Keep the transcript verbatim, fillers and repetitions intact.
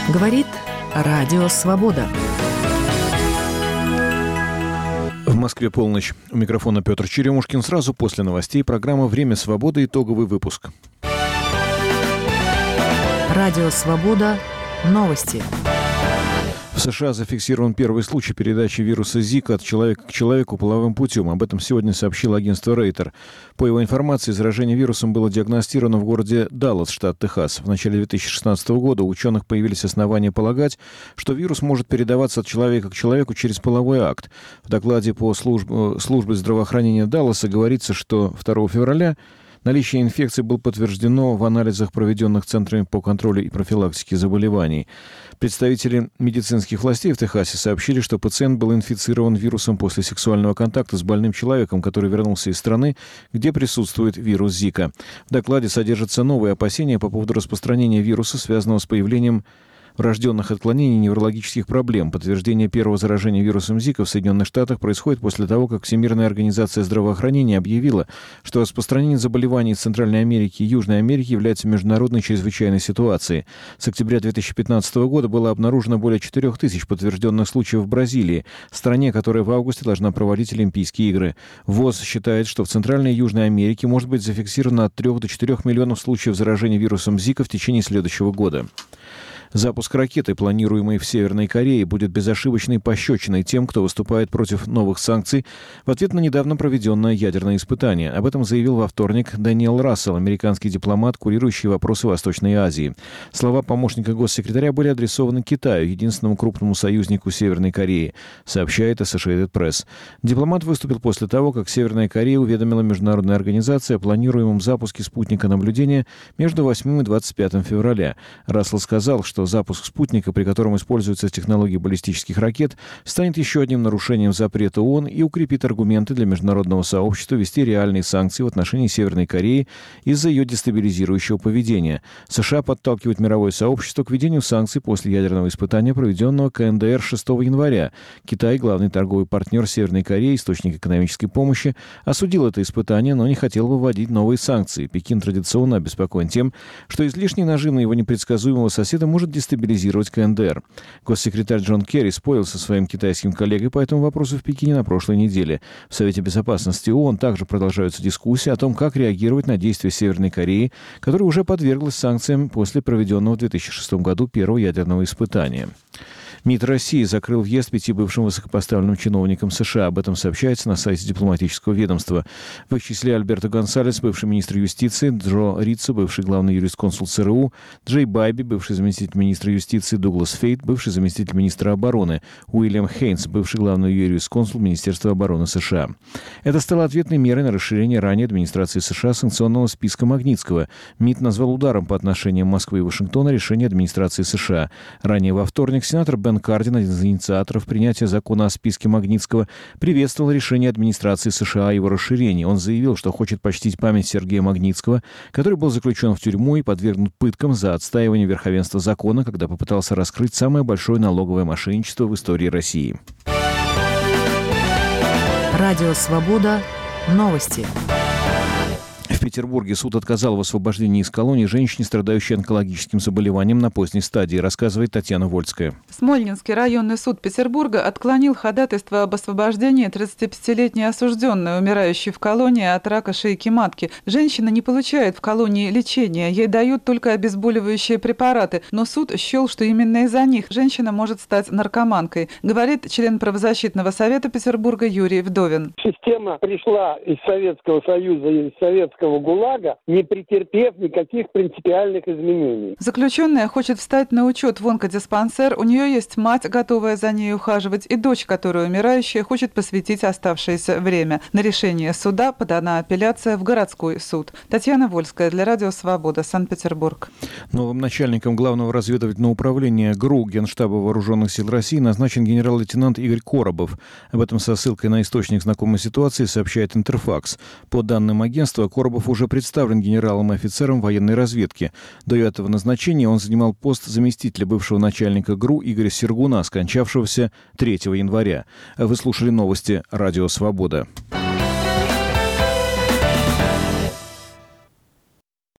Говорит Радио Свобода. В Москве полночь. У микрофона Петр Черемушкин. Сразу после новостей программа «Время свободы». Итоговый выпуск. Радио Свобода. Новости. В США зафиксирован первый случай передачи вируса Зика от человека к человеку половым путем. Об этом сегодня сообщило агентство Рейтер. По его информации, заражение вирусом было диагностировано в городе Даллас, штат Техас. В начале две тысячи шестнадцатого года у ученых появились основания полагать, что вирус может передаваться от человека к человеку через половой акт. В докладе по служб... службе здравоохранения Далласа говорится, что второго февраля наличие инфекции было подтверждено в анализах, проведенных Центрами по контролю и профилактике заболеваний. Представители медицинских властей в Техасе сообщили, что пациент был инфицирован вирусом после сексуального контакта с больным человеком, который вернулся из страны, где присутствует вирус Зика. В докладе содержатся новые опасения по поводу распространения вируса, связанного с появлением врожденных отклонений и неврологических проблем. Подтверждение первого заражения вирусом Зика в Соединенных Штатах происходит после того, как Всемирная организация здравоохранения объявила, что распространение заболеваний из Центральной Америки и Южной Америки является международной чрезвычайной ситуацией. С октября две тысячи пятнадцатого года было обнаружено более четырех тысяч подтвержденных случаев в Бразилии, стране, которая в августе должна проводить Олимпийские игры. ВОЗ считает, что в Центральной и Южной Америке может быть зафиксировано от трёх до четырёх миллионов случаев заражения вирусом Зика в течение следующего года. Запуск ракеты, планируемой в Северной Корее, будет безошибочной пощечиной тем, кто выступает против новых санкций в ответ на недавно проведенное ядерное испытание. Об этом заявил во вторник Дэниел Рассел, американский дипломат, курирующий вопросы Восточной Азии. Слова помощника госсекретаря были адресованы Китаю, единственному крупному союзнику Северной Кореи, сообщает Associated Press. Дипломат выступил после того, как Северная Корея уведомила международную организацию о планируемом запуске спутника наблюдения между восьмым и двадцать пятым февраля. Рассел сказал, что что запуск спутника, при котором используются технологии баллистических ракет, станет еще одним нарушением запрета ООН и укрепит аргументы для международного сообщества ввести реальные санкции в отношении Северной Кореи из-за ее дестабилизирующего поведения. США подталкивают мировое сообщество к введению санкций после ядерного испытания, проведенного ка эн дэ эр шестого января. Китай, главный торговый партнер Северной Кореи, источник экономической помощи, осудил это испытание, но не хотел выводить новые санкции. Пекин традиционно обеспокоен тем, что излишний нажим на его непредсказуемого соседа может дестабилизировать ка эн дэ эр. Госсекретарь Джон Керри спорил со своим китайским коллегой по этому вопросу в Пекине на прошлой неделе. В Совете безопасности ООН также продолжаются дискуссии о том, как реагировать на действия Северной Кореи, которая уже подверглась санкциям после проведенного в две тысячи шестом году первого ядерного испытания. МИД России закрыл въезд пяти бывшим высокопоставленным чиновникам США. Об этом сообщается на сайте дипломатического ведомства. В их числе Альберто Гонсалес, бывший министр юстиции, Джо Риццо, бывший главный юрисконсульт цэ эр у, Джей Байби, бывший заместитель министра юстиции, Дуглас Фейт, бывший заместитель министра обороны, Уильям Хейнс, бывший главный юрисконсульт Министерства обороны США. Это стало ответной мерой на расширение ранее администрации США санкционного списка Магнитского. МИД назвал ударом по отношениям Москвы и Вашингтона решение администрации США. Ранее во вторник сенатор Бен Кардин, один из инициаторов принятия закона о списке Магнитского, приветствовал решение администрации США о его расширении. Он заявил, что хочет почтить память Сергея Магнитского, который был заключен в тюрьму и подвергнут пыткам за отстаивание верховенства закона, когда попытался раскрыть самое большое налоговое мошенничество в истории России. Радио Свобода. Новости. В Петербурге суд отказал в освобождении из колонии женщине, страдающей онкологическим заболеванием на поздней стадии, рассказывает Татьяна Вольская. Смольнинский районный суд Петербурга отклонил ходатайство об освобождении тридцатипятилетней осужденной, умирающей в колонии от рака шейки матки. Женщина не получает в колонии лечения, ей дают только обезболивающие препараты, но суд счел, что именно из-за них женщина может стать наркоманкой, говорит член правозащитного совета Петербурга Юрий Вдовин. Система пришла из Советского Союза и из Советского ГУЛАГа, не претерпев никаких принципиальных изменений. Заключенная хочет встать на учет в онкодиспансер. У нее есть мать, готовая за ней ухаживать, и дочь, которая умирающая, хочет посвятить оставшееся время. На решение суда подана апелляция в городской суд. Татьяна Вольская для Радио Свобода, Санкт-Петербург. Новым начальником Главного разведывательного управления ГРУ Генштаба Вооруженных сил России назначен генерал-лейтенант Игорь Коробов. Об этом со ссылкой на источник знакомой ситуации сообщает Интерфакс. По данным агентства, Коробов уже представлен генералом и офицером военной разведки. До этого назначения он занимал пост заместителя бывшего начальника ГРУ Игоря Сергуна, скончавшегося третьего января. Вы слушали новости «Радио Свобода».